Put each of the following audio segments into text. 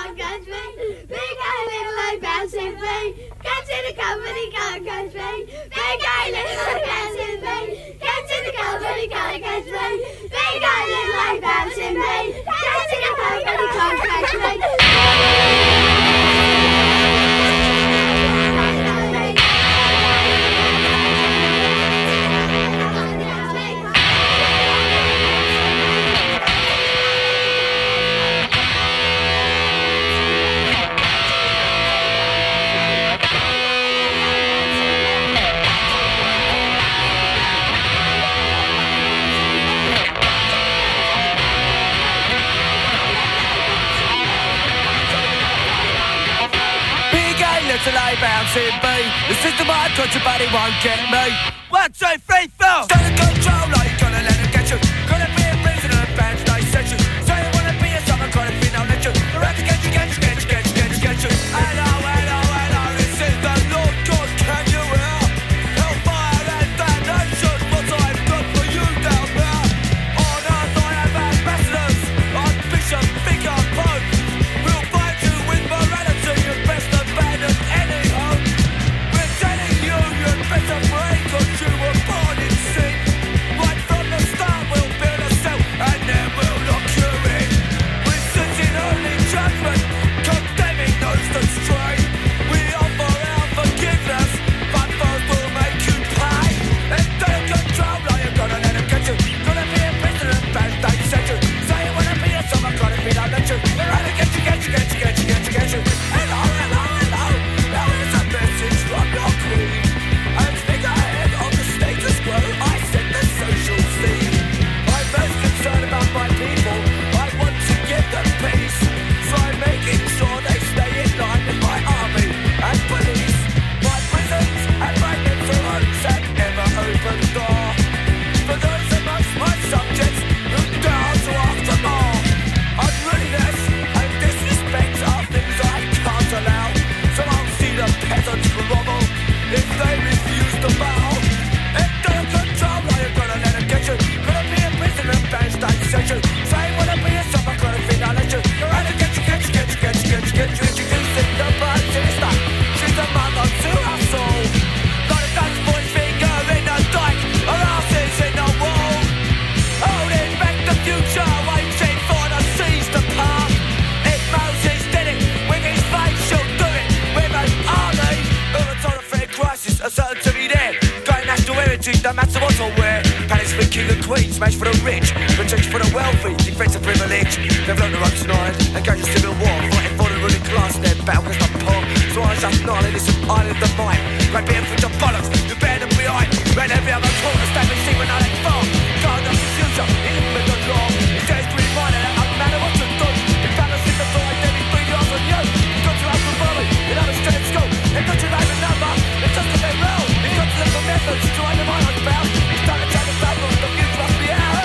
can't catch me. Big guy, little eye, bouncing me. Catch in the company, can't catch me. Big guy, little eye, bouncing me. Catch in the company, can't catch me. Big guy, little eye, bouncing me. Catch in the company, can't catch me. Till I bounce in me. The system I got your body won't get me. 1, 2, 3, 4. Stand control, like you gonna let it get you. Gonna be a prisoner of band they set you. So you wanna be a summer kind of thing, I'll let you. Around to get you. Hello, this is the Lord God, can you hear? Hellfire and damnation, what I've done for you down there. On earth I have ambassadors, I'm Bishop, Vicar, Pope. We'll find you with morality, you best abandon any hope. We're telling you, you'd better pray, 'cause you were born in sin. Right from the start, we'll build a cell, and then we'll lock you in. We're sitting only judgment, condemning those that stray. We offer our forgiveness, but first we'll make you pay. And take control, now you're gonna let them get you. Gonna be a prisoner of bad they set you. Say you wanna be a summer kind of thing, I'll let you. We're out to get you. Now here's a message from your queen. I'm figurehead of the status quo, I set the social scene. I'm most concerned about my people, I want to give them peace. So I'm making sure they stay in line with my army and police. My prisons and my mental homes and ever open door. For those amongst my subjects who dare to ask for more. Unruliness and disrespect are things I can't allow. So I'll see the peasants grovel if they refuse to bow. And don't control, now you're gonna let them get you. Gonna be a prisoner of band state set you. Say you wanna be a summer kind of thing, I'll let you. You're out to get you. Introducing the bad sister. She's the mother to us all. Got a Dutch boy finger in the dike, her ass is in the wall. Holding back the future, waiting for the seas to part. If Moses did it with his face, she'll do it with an army. It's on a fair crisis, a certain to be there. Going national heritage, no matter what or where. Palace for king and queen, smash for the rich, protect for the wealthy, defense of privilege. They've learned the ropes tonight, engage in civil war, fighting for the ruling class, their battle against the poor. So I just gnarly, this is island of mine. Great being for the bollocks, you bear them behind. Ran every other corner, stand and see when I let fall. God of the future, with the law. It's just reminded that no matter what you do, if balance in the void, then it's 3 yards on you. You've got to have the volley, in other straight school. You've got to have a number, it's just a bit real. You've got to look for methods to undermine us bound. It's time to try the table, the future must be ours.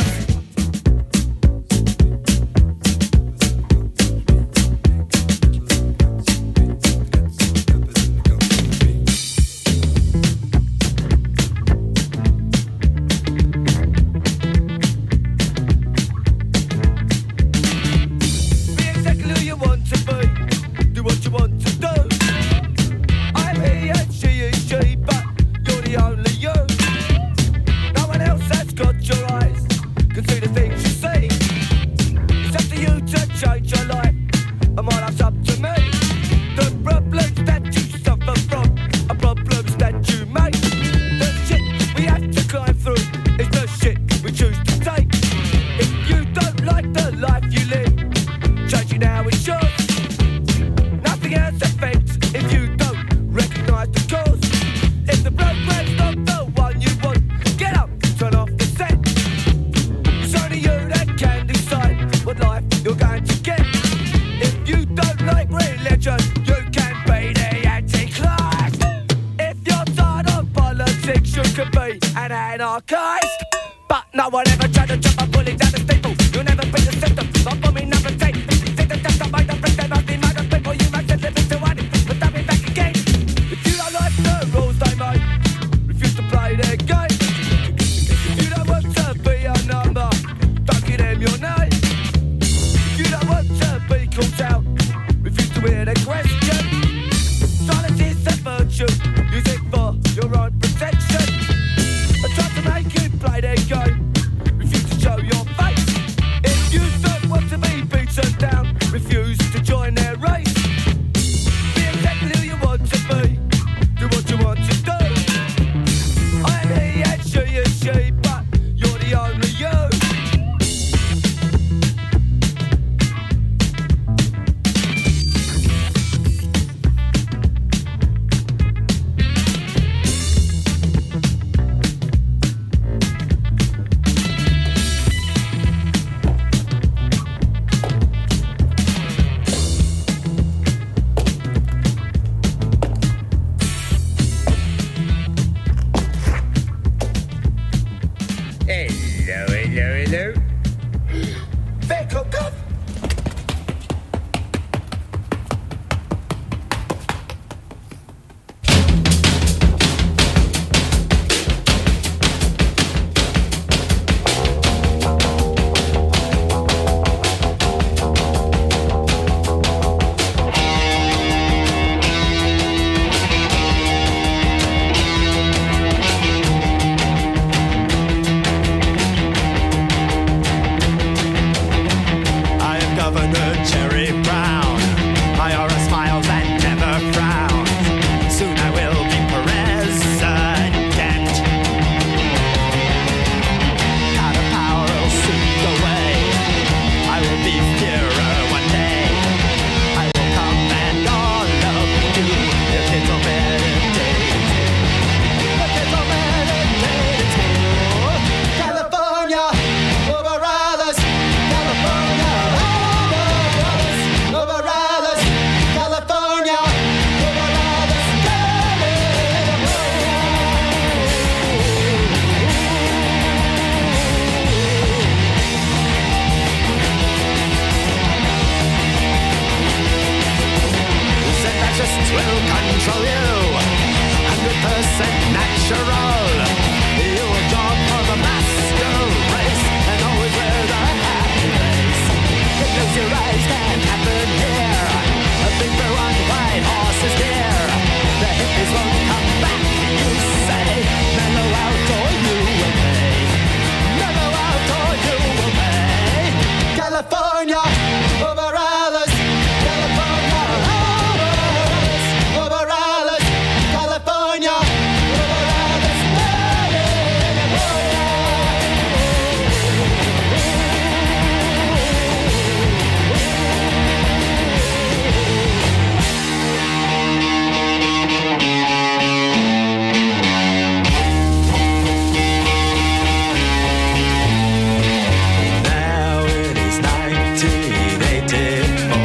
Anarchist, but no one ever tried to jump a bully down the staple. You'll never be the system, not for me, number 10. Take the test of my friends, they must be mad at people. You might just live into one, but I'll be back again. If you don't like the rules, they might refuse to play their game. If you don't want to be a number, don't give them your name. If you don't want to be called out, Hormones will control you. 100% natural. You will draw for the master race and always wear the happy face. It looks your eyes can happen here. A big blue and white horse is dear. The hippies won't come back, you say. Mellow out or you will pay. Mellow out or you will pay. California over Alice. California over Alice. Over Alice. California over Alice. Now it is 1984.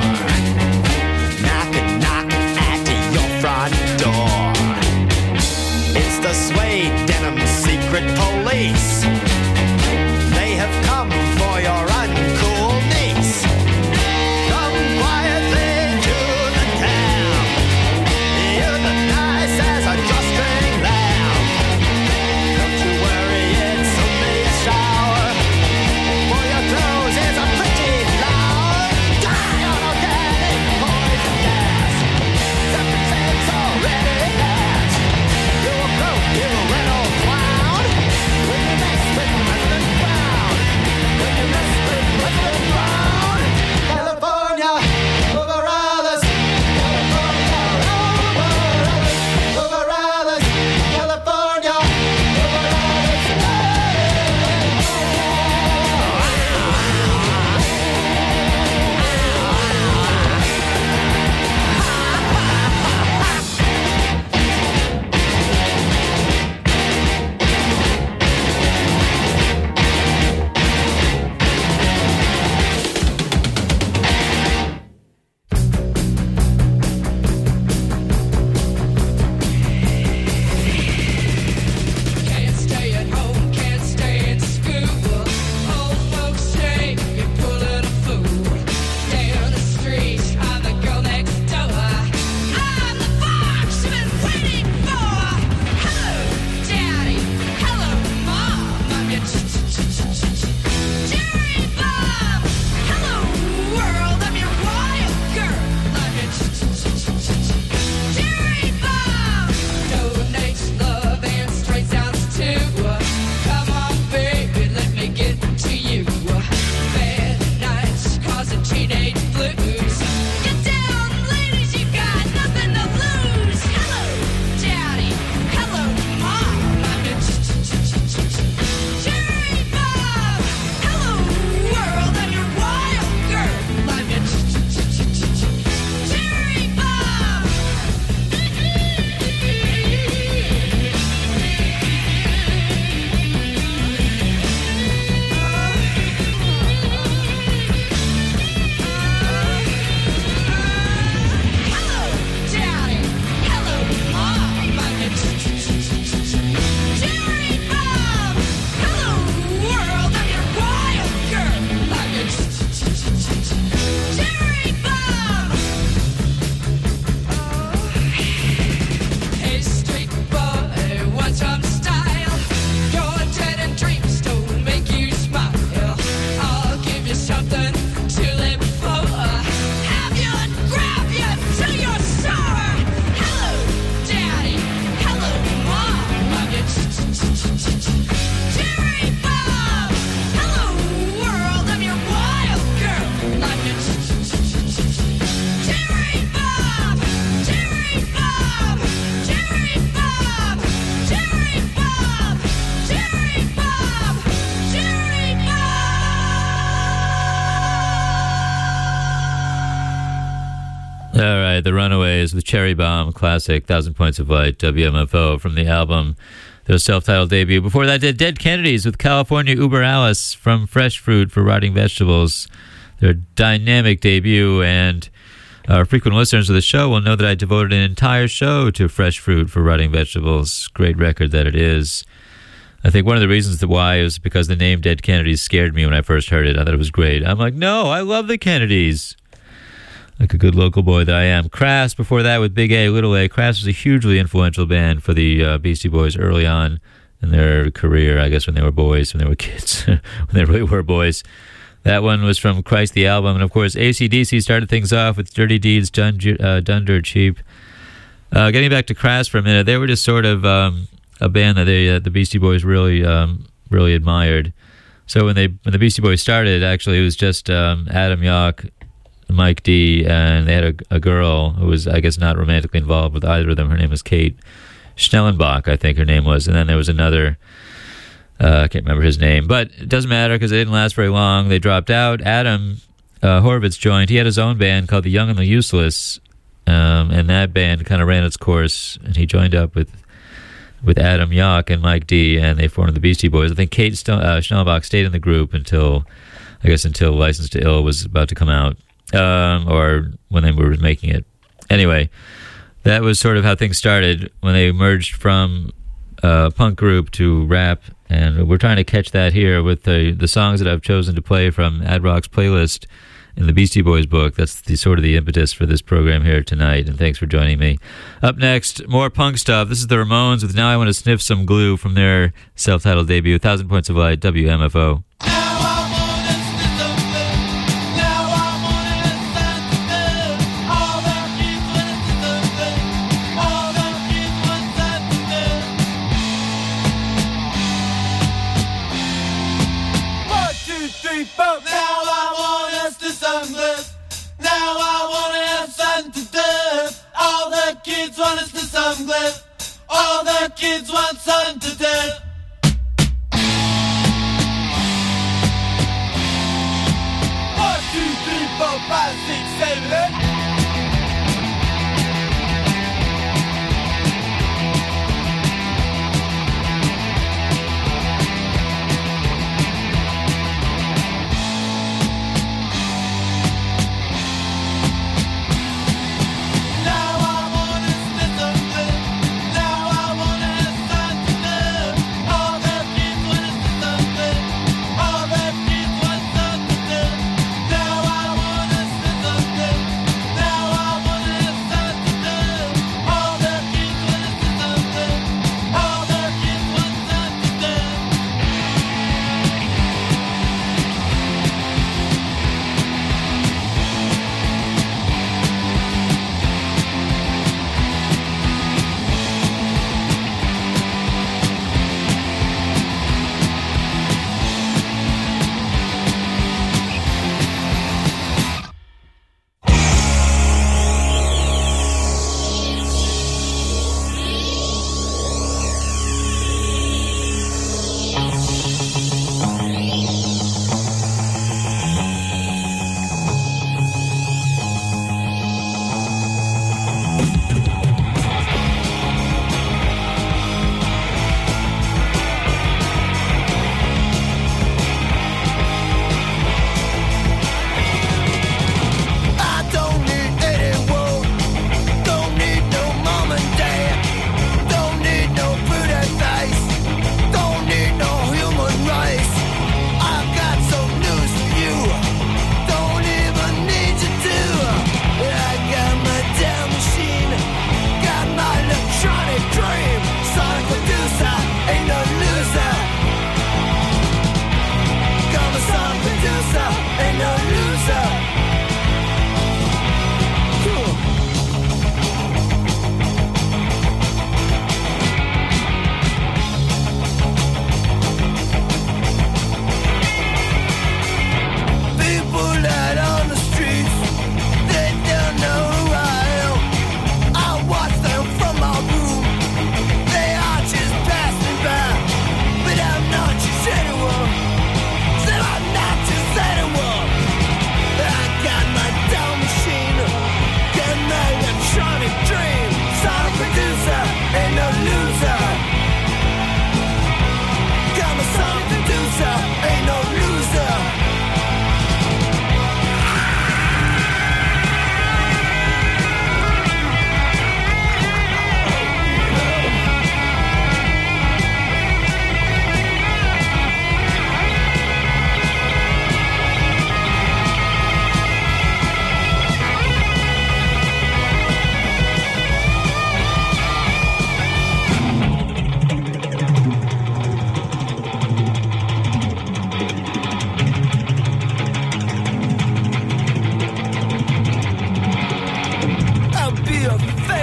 Knock and knock at your front door. It's the suede denim secret police. They have come for your uncool niece. Come quietly to the town. You're the nice as a drawstring lamb. Don't you worry, it's only a shower. For your clothes is a pretty flower. Die on organic poison gas. Something's already past. You will croak, you will rental clown. When you mess with President Brown. When you mess with President Brown. California over Alice. California over Alice. Over Alice. California over Alice. Can't stay at home, can't stay in school. Old folks say you're pulling a fool. Down the street, I'm the girl next door. I'm the fox you've been waiting for. Hello, Daddy. Hello, Mom. I'm your Jerry Bob. Hello, world. I'm your wild girl. I'm your Jerry Bob. Donate love and straight sounds too. Come on, baby, let me get to you. Bad nights causing teenage blues. Get down, ladies, you got nothing to lose. Hello, Daddy. Hello, Mom. I'm your Jerry Bob. Hello, world. I'm your wild girl. I'm your Jerry Bob. Hello, Daddy. Hello, Mom. I'm your Jerry Bob. Hello, world. I'm your wild girl. I'm your Jerry Bob. Hey, street boy, want some style? Your dead and dreams don't make you smile. I'll give you something to live for. Have you and grab you till you're sore. Hello, Daddy. Hello, Mom. I'm your Jerry Bob. Hello, world. I'm your wild girl. I'm your Jerry Bob. Jerry Bob. Jerry Bob. Jerry Bob. Jerry Bob. Jerry Bob. All right, The Runaways with Cherry Bomb, classic, 1,000 Points of Light, WMFO, from the album, their self-titled debut. Before that, Dead Kennedys with California Uber Alice from Fresh Fruit for Rotting Vegetables, their dynamic debut. And our frequent listeners of the show will know that I devoted an entire show to Fresh Fruit for Rotting Vegetables. Great record that it is. I think one of the reasons why is because the name Dead Kennedys scared me when I first heard it. I thought it was great. I'm like, no, I love the Kennedys. like a good local boy that I am. Crass, before that with Big A, Little A. Crass was a hugely influential band for the Beastie Boys early on in their career, I guess when they were boys, when they were kids, when they really were boys. That one was from Christ the Album. And, of course, AC/DC started things off with Dirty Deeds, Done Dirt Cheap. Getting back to Crass for a minute, they were just sort of a band that the Beastie Boys really admired. So when the Beastie Boys started, actually, it was just Adam Yauch, Mike D, and they had a girl who was, I guess, not romantically involved with either of them. Her name was Kate Schnellenbach, I think her name was. And then there was another, I can't remember his name. But it doesn't matter because they didn't last very long. They dropped out. Adam Horvitz joined. He had his own band called The Young and the Useless. And that band kind of ran its course. And he joined up with Adam Yauch and Mike D, and they formed the Beastie Boys. I think Kate Schnellenbach stayed in the group until License to Ill was about to come out. Or when they were making it. Anyway, that was sort of how things started when they merged from punk group to rap, and we're trying to catch that here with the songs that I've chosen to play from Ad Rock's playlist in the Beastie Boys book. That's sort of the impetus for this program here tonight, and thanks for joining me. Up next, more punk stuff. This is the Ramones with Now I Want to Sniff Some Glue from their self-titled debut, 1,000 Points of Light, WMFO. All the kids want something to do. 1, 2, 3, 4, 5, 6, 7, 8.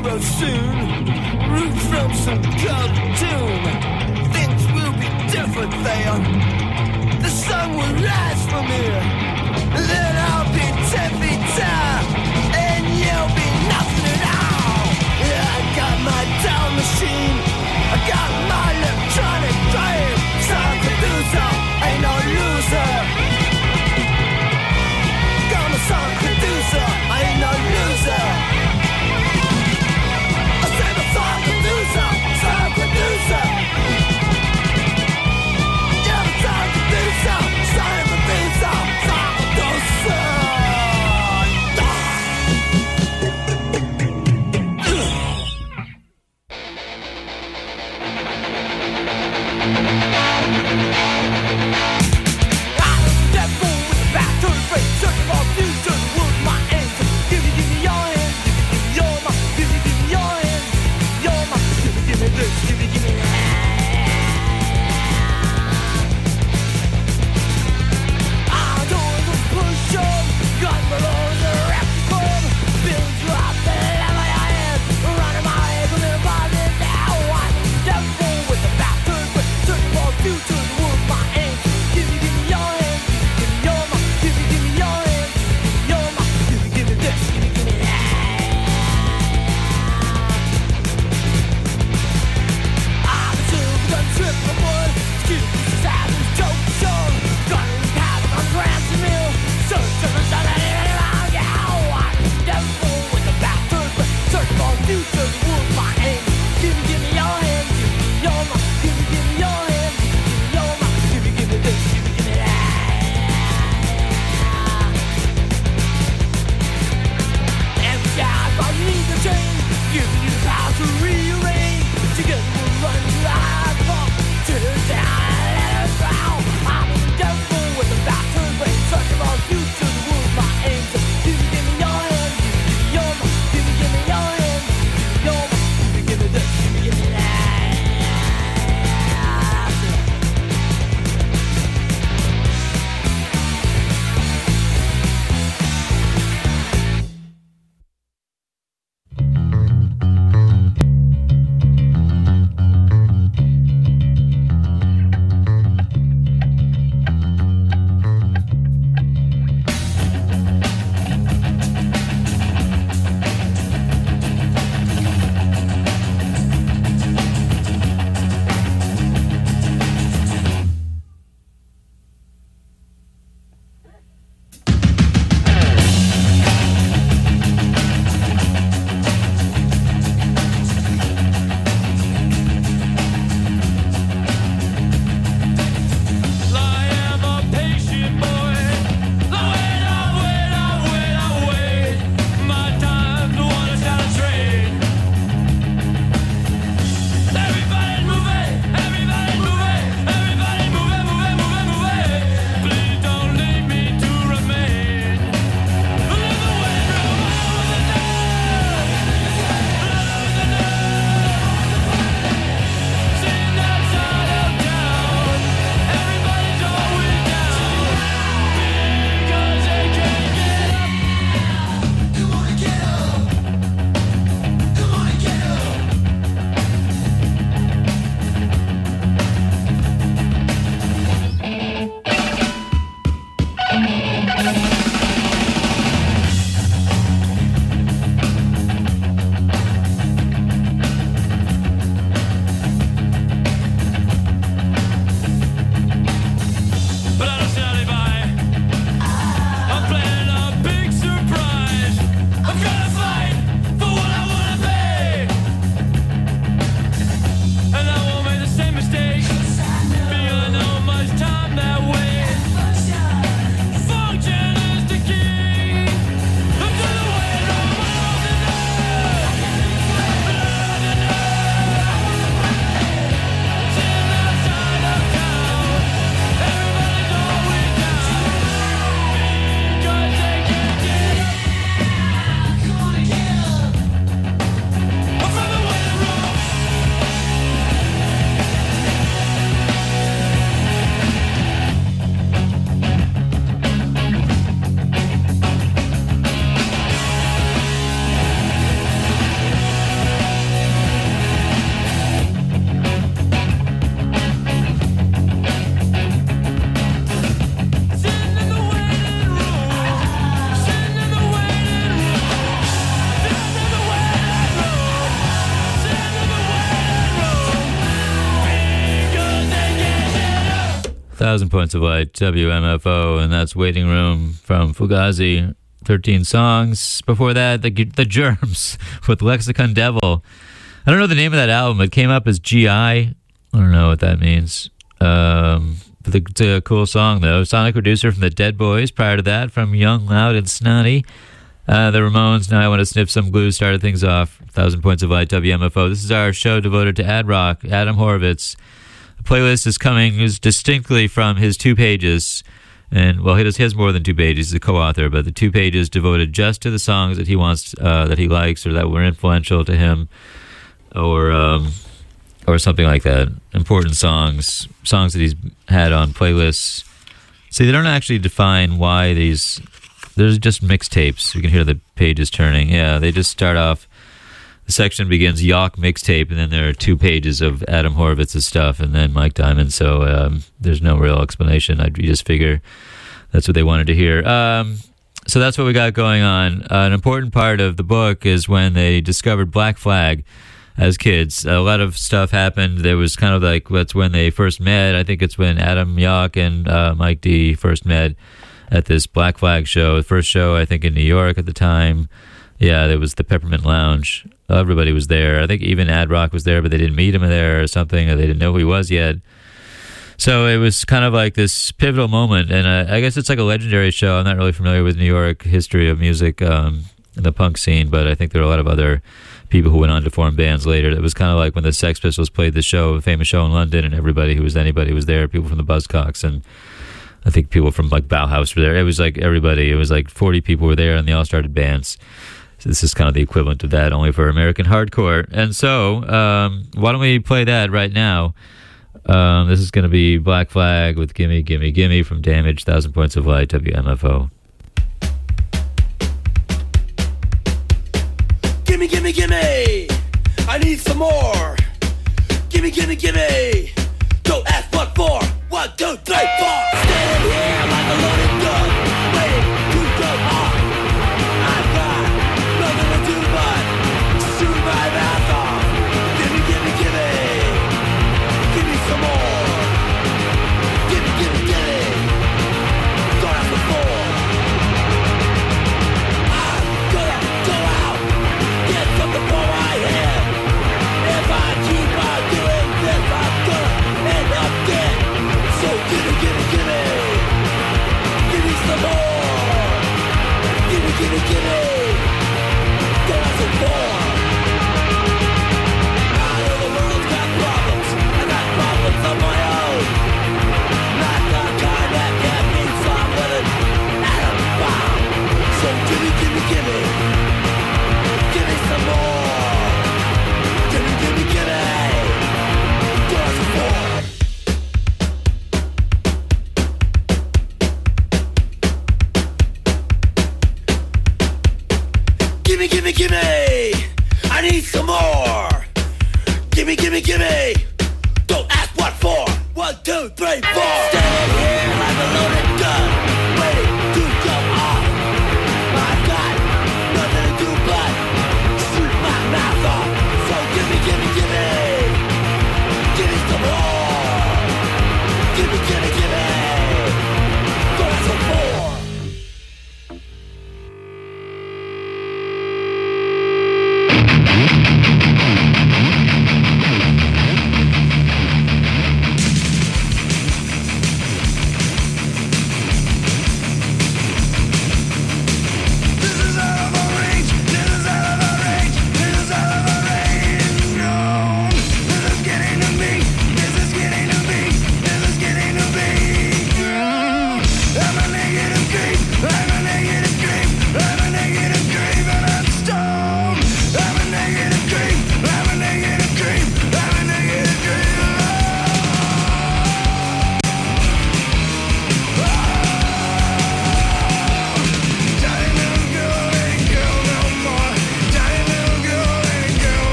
hero soon. Root from some cartoon. Things will be different there. The sun will rise from here. Then I'll be 10 feet tall, and you'll be nothing at all. I got my time machine. I got my electronic drive. Some producer ain't no loser. Got my song producer, I ain't no loser. I said my song producer, song producer. Yeah, my song producer, song producer, song producer. 1,000 Points of Light, WMFO, and that's Waiting Room from Fugazi. 13 songs. Before that, the Germs with Lexicon Devil. I don't know the name of that album. It came up as GI. I don't know what that means. But it's a cool song, though. Sonic Producer from the Dead Boys. Prior to that, from Young, Loud, and Snotty. The Ramones, Now I Want to Sniff Some Glue, started things off. 1,000 Points of Light, WMFO. This is our show devoted to Ad Rock, Adam Horovitz. The playlist is distinctly from his 2 pages. And, well, he has more than 2 pages. He's a co-author, but the 2 pages devoted just to the songs that he wants, that he likes, or that were influential to him, or something like that. Important songs that he's had on playlists. See, they don't actually define why these. There's just mixtapes. You can hear the pages turning. Yeah, they just start off. The section begins Yawk mixtape, and then there are 2 pages of Adam Horovitz's stuff, and then Mike Diamond. So there's no real explanation. You just figure that's what they wanted to hear. So that's what we got going on. An important part of the book is when they discovered Black Flag as kids. A lot of stuff happened. There was kind of like, that's when they first met. I think it's when Adam Yawk and Mike D first met at this Black Flag show. The first show, I think, in New York at the time. Yeah, there was the Peppermint Lounge. Everybody was there. I think even Ad Rock was there, but they didn't meet him there or something, or they didn't know who he was yet. So it was kind of like this pivotal moment, and I guess it's like a legendary show. I'm not really familiar with New York history of music in the punk scene, but I think there are a lot of other people who went on to form bands later. It was kind of like when the Sex Pistols played the show, a famous show in London, and anybody was there. People from the Buzzcocks, and I think people from like Bauhaus were there. It was like everybody. It was like 40 people were there, and they all started bands. So this is kind of the equivalent of that, only for American hardcore. And so, why don't we play that right now? This is going to be Black Flag with Gimme, Gimme, Gimme from Damage, 1,000 Points of Light, WMFO. Gimme, gimme, gimme, I need some more. Gimme, gimme, gimme, don't ask what for. 1, 2, 3, 4. Standing here like a loaded gun, waiting to go off. I've got nothing to do but shoot my mouth off. Gimme, gimme, gimme, give me some more. Gimme, gimme, gimme, don't ask what for. I'm gonna go out, get something for my head. If I keep on doing this, I'm gonna end up dead. So gimme, gimme, gimme, give me some more. Gimme, gimme, gimme, don't ask for more. I know the world's got problems, I got problems of my own. Not the kind that can be solved with an atom bomb. So gimme, gimme, gimme, give me some more. Gimme, gimme, gimme, don't ask for more. Gimme, gimme, gimme, I need some more. Gimme, gimme, gimme, don't ask what for. 1, 2, 3, 4. Standing here like a loaded gun, waiting to go off. I've got nothing to do but shoot my mouth off. So gimme, gimme, gimme, give me some more. Gimme, gimme, gimme, don't ask for more.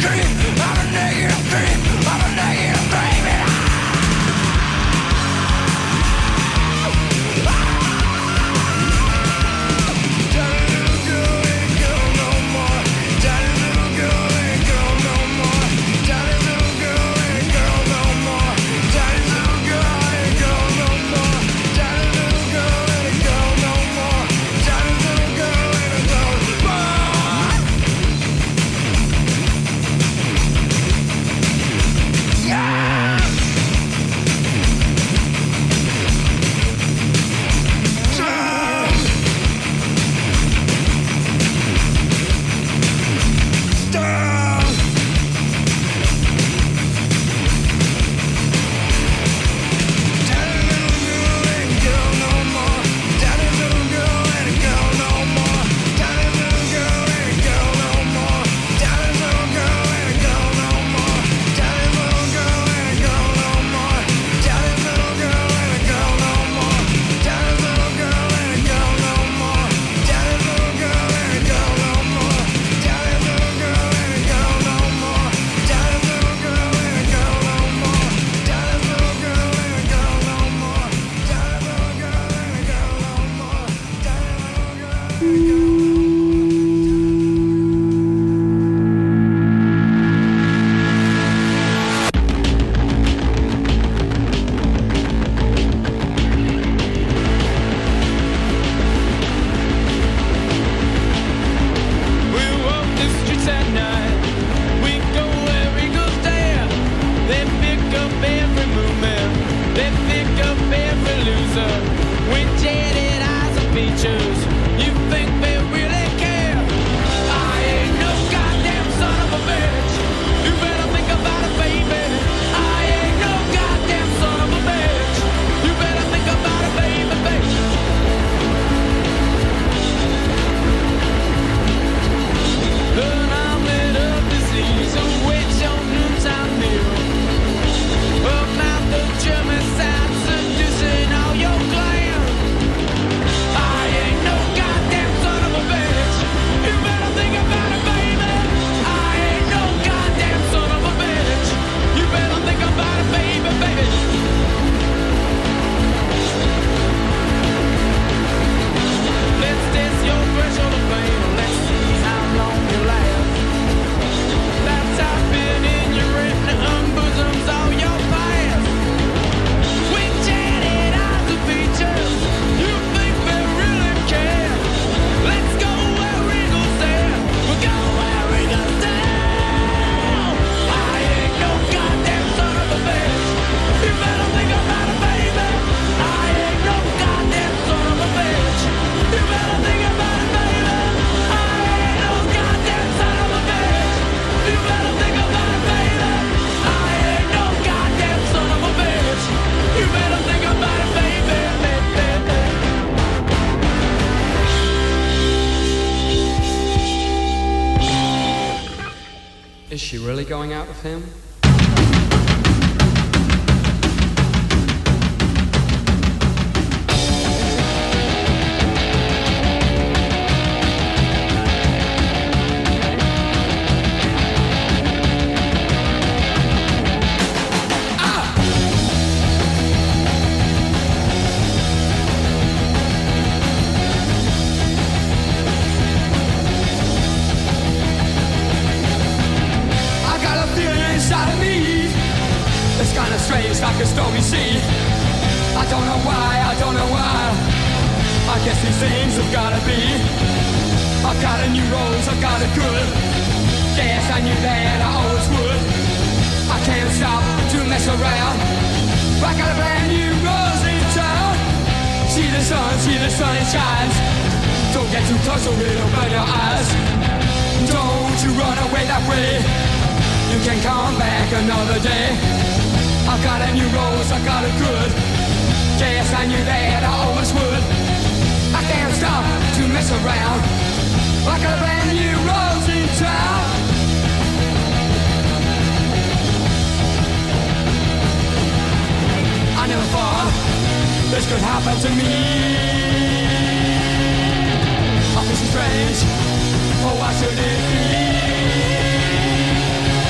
Is she really going out with him? Strange like a stormy sea. I don't know why, I don't know why. I guess these things have gotta be. I've got a new rose, I've got it good. Yes, I knew that I always would. I can't stop to mess around. I got a brand new rose in town. See the sun it shines. Don't get too close or it'll burn your eyes. Don't you run away that way. You can come back another day. I've got a new rose, I got it good. Yes, I knew that I always would. I can't stop to mess around. I got a brand new rose in town. I never thought this could happen to me. I feel so strange, oh why should it be?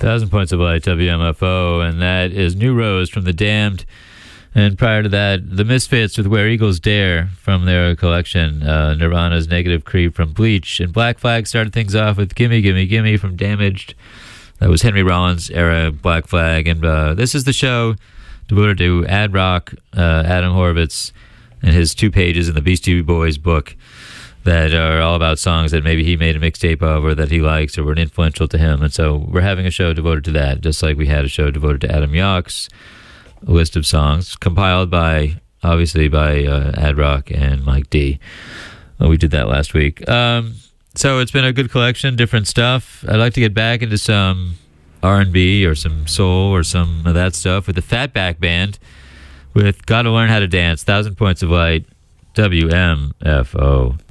1,000 Points of Light, WMFO, and that is New Rose from The Damned. And prior to that, The Misfits with Where Eagles Dare from their collection, Nirvana's Negative Creep from Bleach, and Black Flag started things off with Gimme, Gimme, Gimme from Damaged. That was Henry Rollins' era Black Flag, and this is the show devoted to ad rock, Adam Horovitz, and his 2 pages in the Beastie Boys book that are all about songs that maybe he made a mixtape of or that he likes or were influential to him. And so we're having a show devoted to that, just like we had a show devoted to Adam Yauch's list of songs, compiled by, obviously, by Ad Rock and Mike D. Well, we did that last week. So it's been a good collection, different stuff. I'd like to get back into some R&B or some soul or some of that stuff with the Fatback Band with Gotta Learn How to Dance, 1,000 Points of Light, WMFO.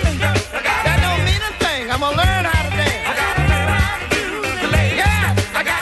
I'm gonna learn how to dance. I gotta learn how to do the ladies. Yeah, I got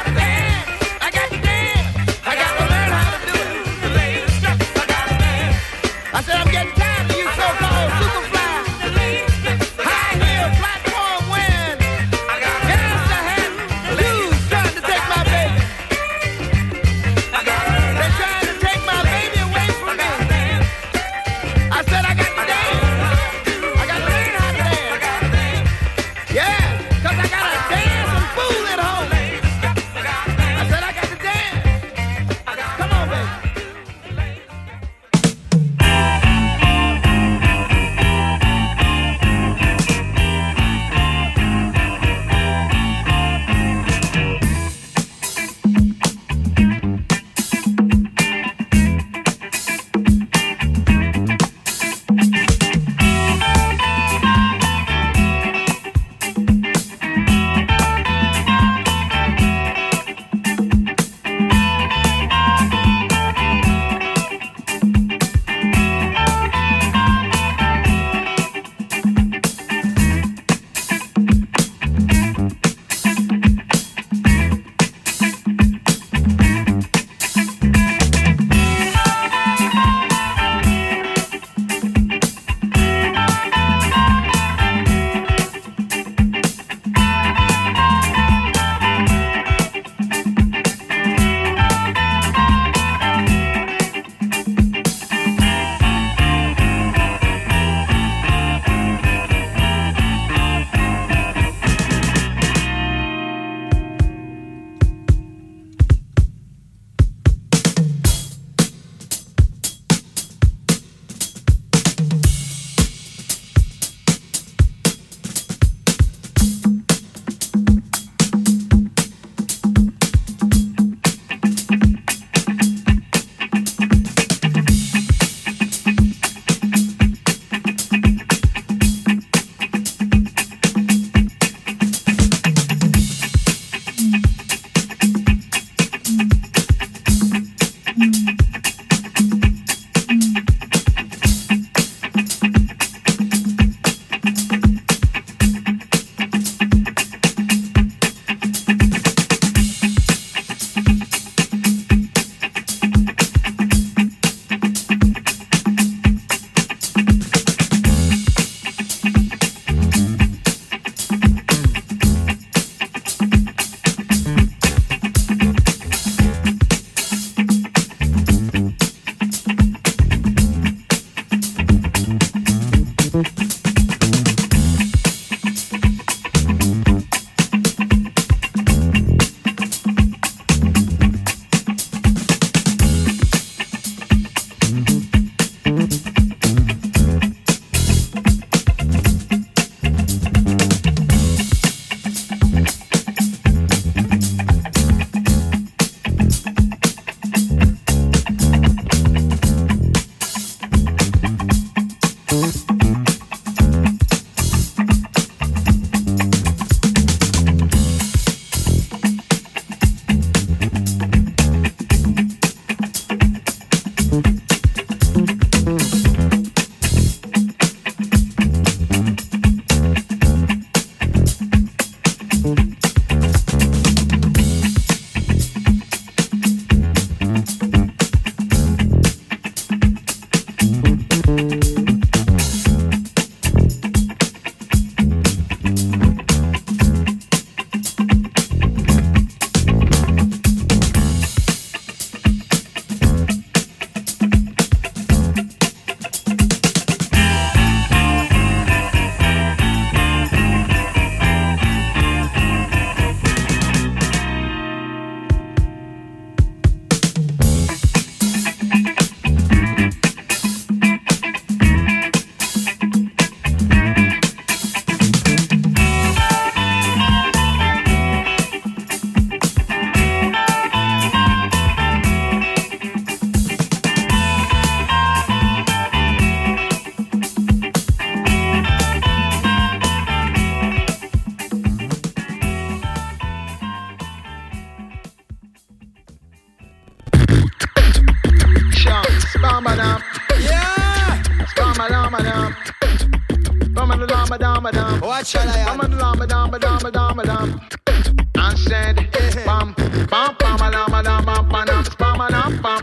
Ramadan. Yeah. Ramadan. Ramadan. What shall I have? Ramadan. I said, bam, bam, bam, Ramadan, bam, bam, bam, bam, bam,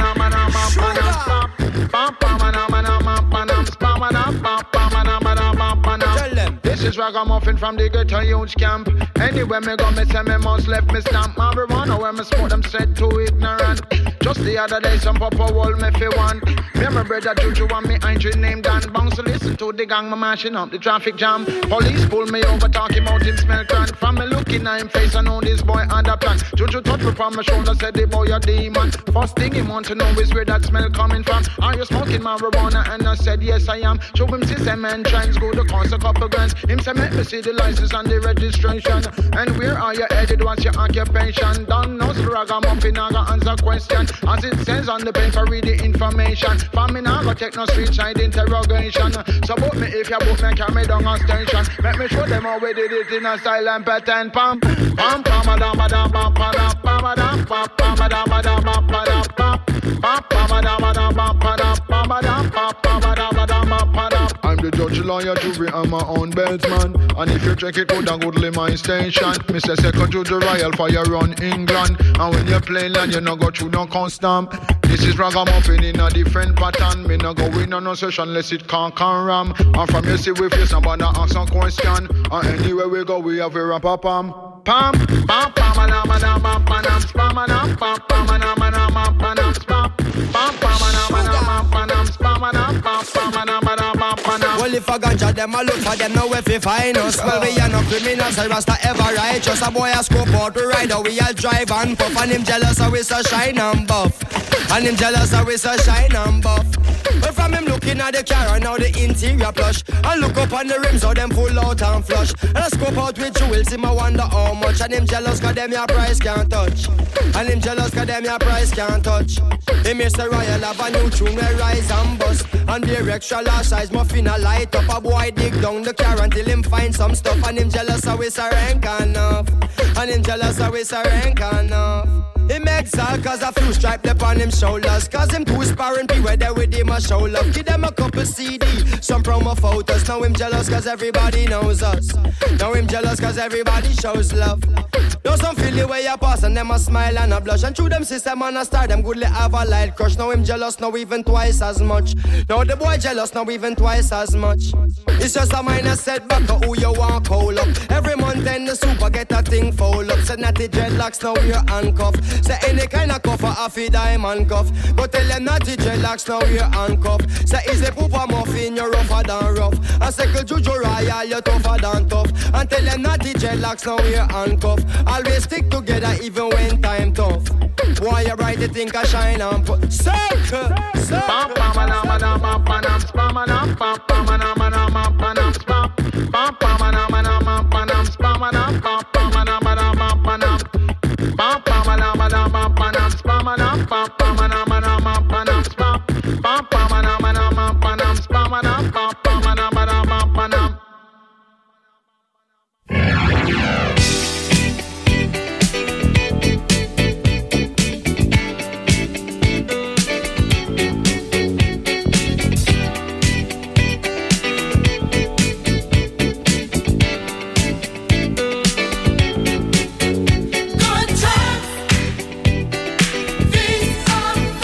This is Ragamuffin from the ghetto youth camp. Anywhere me go, me say me must left me stamp. Marijuana where me smoke them said too ignorant. Just the other day some papa wall me fi one. Me and my brother Juju and me Andrew named Dan. Bounce to listen to the gang, me mashing up the traffic jam. Police pull me over talking about him smell crank. From me looking at him face I know this boy had a plan. Juju touch me from my shoulder said the boy a demon. First thing he want to know is where that smell coming from. Are you smoking marijuana? And I said yes I am. Show him system and trends go to cost a couple grams. Him say make me see the license and the registration. And where are you headed? What's your occupation? Don't know so Ragamuffin I got answer question. As it says on the paper read the information. For me now go take no street side interrogation. So book me if you book me carry me down a station. Let me show them how we did it in a style and pattern. Pam pam pam madam madam pam pam pam madam pam pam madam madam pam pam pam pam madam madam pam pam pam madam pam pam madam madam pam. I'm the judge, lawyer, jury, and my own beltsman. And if you check it, go down, go to my station. Me say second to the Royal Fire run England. And when you play land, you no go through no custom. This is Ragamuffin in a different pattern. Me no go in on no session unless it can't ram. And from you see we face somebody ask some question. And anywhere we go, we have a rap-a-pam. Pam, pam, pam, madam, madam, pam, pam, spam, madam, pam, pam, madam, madam, pam, pam, spam, pam, pam, madam, madam, pam, pam, spam, madam, pam, pam, madam, madam, pam, pam. Well, if I ganja them, I look for them now if we find us. Well, we are no criminals, I rasta ever righteous. A boy a scope out to ride, we all drive and puff. And him jealous, so we so shine and buff. And him jealous, so we so shine and buff. But from him looking at the car and now the interior plush. And look up on the rims, how them full out and flush. And I scope out with jewels, him I wonder how much. And him jealous, cause them your price can't touch. And him jealous, cause them your price can't touch. Him Mr. Royal have a new tune where rise and bust. And be extra large size muffin a light up. A boy dig down the car until him find some stuff. And him jealous, how it's a rank enough. And him jealous, how it's a rank enough. He makes all cause a few stripes upon him shoulders. Cause him two sparring be where they with him a show love. Give them a couple CD, some promo photos. Now him jealous cause everybody knows us. Now him jealous cause everybody shows love. Now some feel the way you pass and them a smile and a blush. And through them system and a star them goodly have a light crush. Now him jealous now even twice as much. Now the boy jealous now even twice as much. It's just a minor setback of who you want call up. Every month then the super get a thing fold up. Said natty dreadlocks now we're handcuffed. Say any kind of cuff a fi diamond cuff. Go tell them natty dreadlocks now we're handcuffed. Say is the poop a muffin you're rougher than rough. And say Juju Royal you're tougher than tough. And tell them natty dreadlocks now we're handcuffed. Always stick together even when time tough. Why you bright you think I shine and put circle. Pam pam madam madam pam pam spam madam pam pam madam madam pam pam spam pam pam madam madam pam pam spam madam pam pam madam madam pam pam pam pam madam madam pam pam spam madam pam pam madam madam pam pam spam pam pam madam madam pam pam spam madam pam pam madam madam pam pam. Good times, these are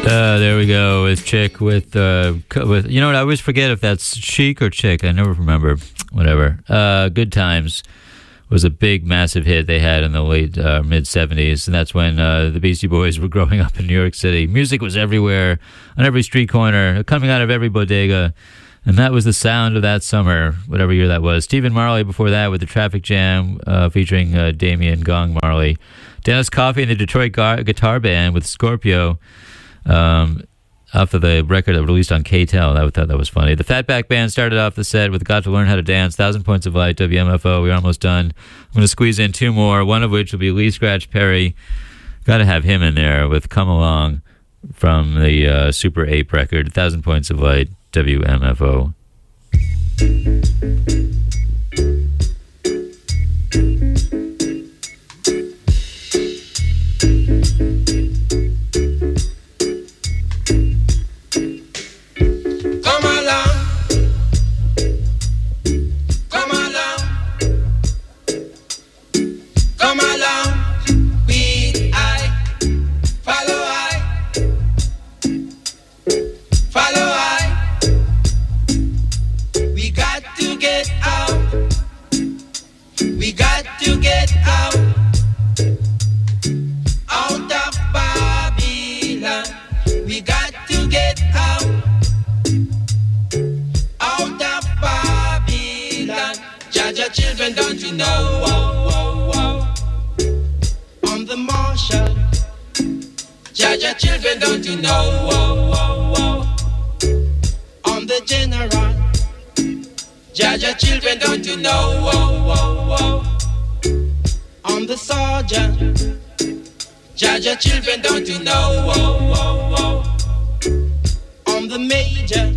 There we go with Chick with you know what, I always forget if that's Chic or Chick. I never remember. Whatever. Good Times was a big, massive hit they had in the late mid-'70s, and that's when the Beastie Boys were growing up in New York City. Music was everywhere, on every street corner, coming out of every bodega, and that was the sound of that summer, whatever year that was. Stephen Marley before that with the Traffic Jam featuring Damian Gong Marley. Dennis Coffey and the Detroit Guitar Band with Scorpio. Off of the record that released on K-Tel. I thought that was funny. The Fatback Band started off the set with Got to Learn How to Dance, 1,000 Points of Light, WMFO. We're almost done. I'm going to squeeze in two more, one of which will be Lee Scratch Perry. Got to have him in there with Come Along from the Super Ape record, 1,000 Points of Light, WMFO. Children, don't you know? On the Marshall, Jaja children, don't you know? On the General, Jaja children, don't you know? On the Sergeant, Jaja children, don't you know? On the Major,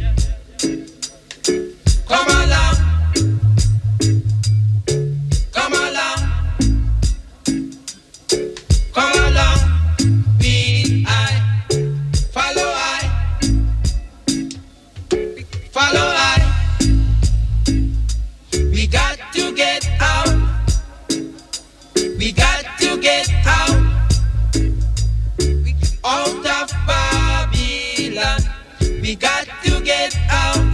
come along. Come along, follow I. We got to get out. We got to get out. Out of Babylon. We got to get out.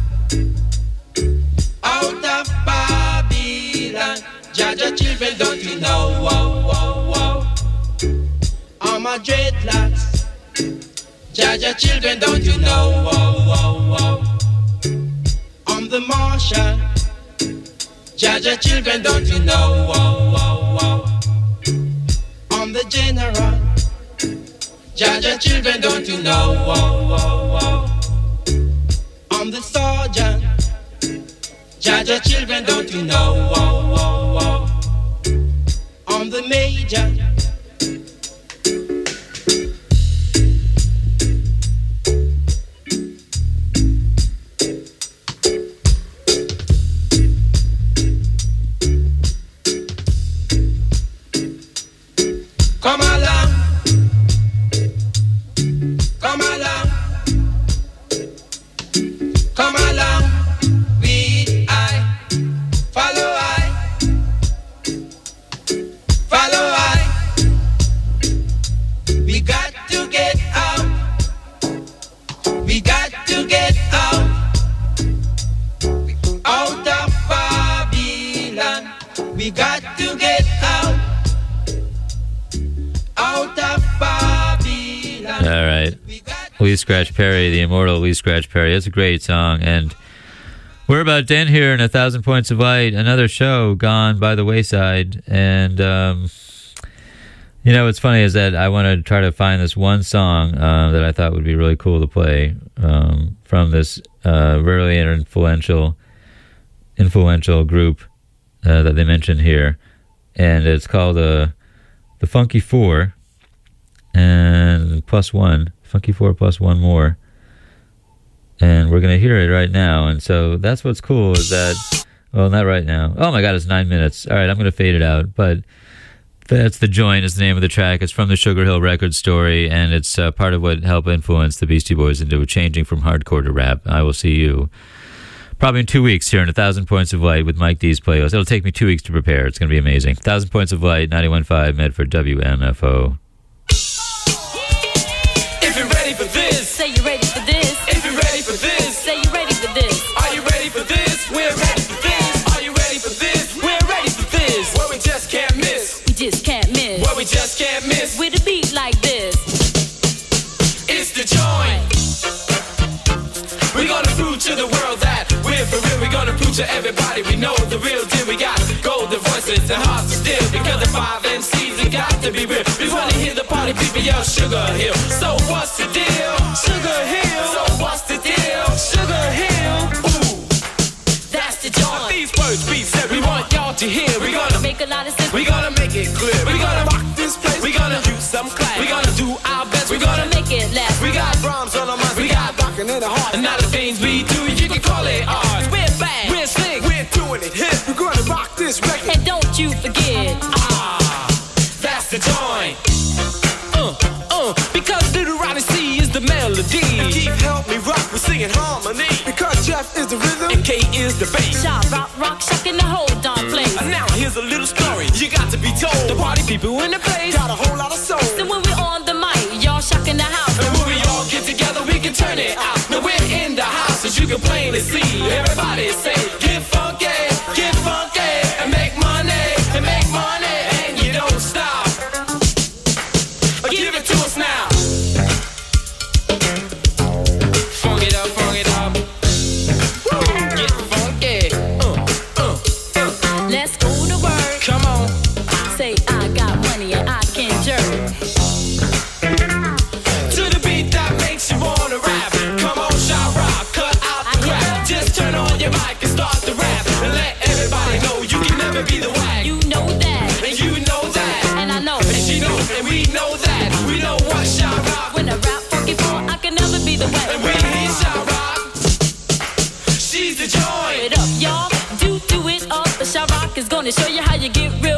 Out of Babylon. Jaja children, don't you know? All my dreadlocks. Jaja children, don't you know? On the Marshall. Jaja children, don't you know? On the General. Jaja children, don't you know? On the Sergeant. Jaja children, don't you know? On the Major. Come along. Come along. Come along. We got to get out. We got to get out. Out of Babylon. We got to get out. Out of Babylon. All right. Lee Scratch Perry, the immortal Lee Scratch Perry. That's a great song. And we're about done here in 1,000 Points of Light. Another show gone by the wayside. And, you know, what's funny is that I want to try to find this one song that I thought would be really cool to play from this really influential group that they mentioned here. And it's called the Funky Four and plus one. Funky Four plus one more. And we're going to hear it right now. And so that's what's cool is that, well, not right now. Oh my God, it's 9 minutes. All right, I'm going to fade it out. But that's The Joint is the name of the track. It's from the Sugar Hill Records story, and it's part of what helped influence the Beastie Boys into changing from hardcore to rap. I will see you probably in 2 weeks here in 1,000 Points of Light with Mike D's playlist. It'll take me 2 weeks to prepare. It's going to be amazing. 1,000 Points of Light, 91.5 Medford WMFO. If you're ready ready for this? Say you ready for this. If you're ready for this, Say you ready for this. are you ready for this? We're ready for this. Are you ready for this? We're ready for this. Where we just can't miss. We just can't miss. Where we just can't miss. With a beat like this. It's the joint. We're gonna prove to the world that we're for real. We're gonna prove to everybody we know the real deal. We got golden voices and hearts to steal. Because the 5 MCs have got to be real. We wanna hear the party people yell Sugar Hill. So what's the deal? Sugar Hill. So what's the deal? Sugar Hill. Ooh, That's the joint. these words we said we want y'all to hear. We're gonna Make a lot of sense. we're gonna make it clear. We're gonna rock this place. We're gonna use some class. We're gonna do our best. We're gonna Make it last. We got Brahms on our minds. We got rockin' in the heart. And now the things we do, you can call it ours. We're bad. We're slick. We're doing it hip. We're gonna rock this record. And don't you forget. That's the joint. Because Little Ronnie C is the melody. And Keith help me rock. We're singing harmony. Because Jeff is the rhythm. And K is the bass. Shot, rock, shocking the whole darn place. And now here's a little story you got to be told. The party people in the place got a whole lot of soul. So when we're on the mic, y'all shocking the house. And when we all get together, we can turn it out. Now we're in the house, as you can plainly see. Everybody say, get funky, and make money, and you don't stop. Give it to us now. Funk it up, Woo. Get funky. Let's go to work. Come on. Say I got money and I can jerk. To the beat that makes you wanna rap. Come on, shout rock, cut out the crap. Just turn on your mic and start the rap. And let everybody know you can never be the whack. You know that. And you know that. And I know. And she knows, and we know that. We know what shout rock. When I rap funky phone, I can never be the way. And we hear shout rock. She's the joint. It up, y'all. Do it up. The Shot Rock is gonna show you how you get real